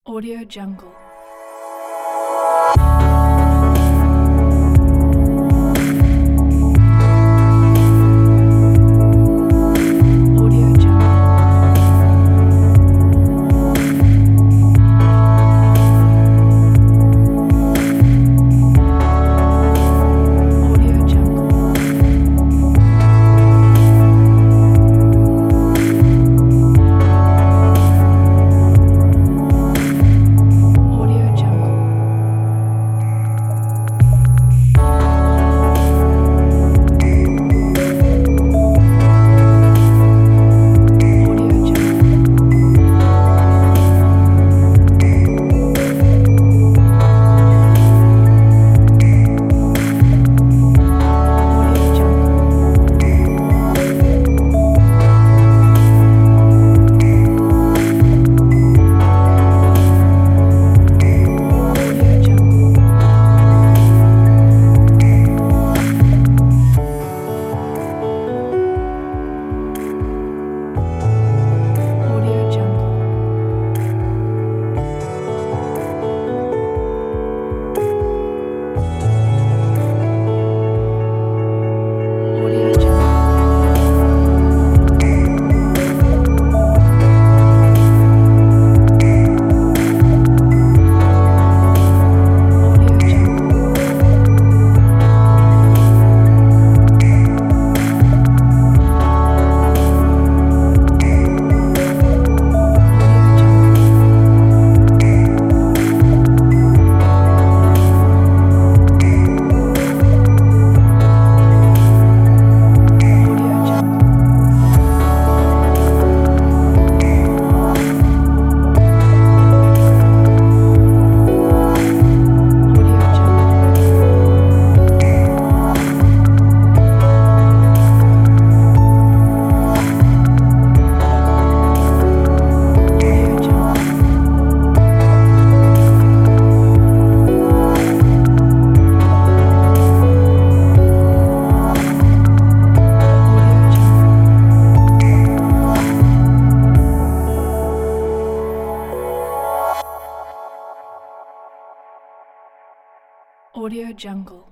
Audio Jungle. Audio Jungle. Audio Jungle. Audio Jungle. Audio Jungle. Audio Jungle. Audio Jungle. Audio Jungle. Audio Jungle. Audio Jungle. Audio Jungle. Audio Jungle. Audio Jungle. Audio Jungle. Audio Jungle. Audio Jungle.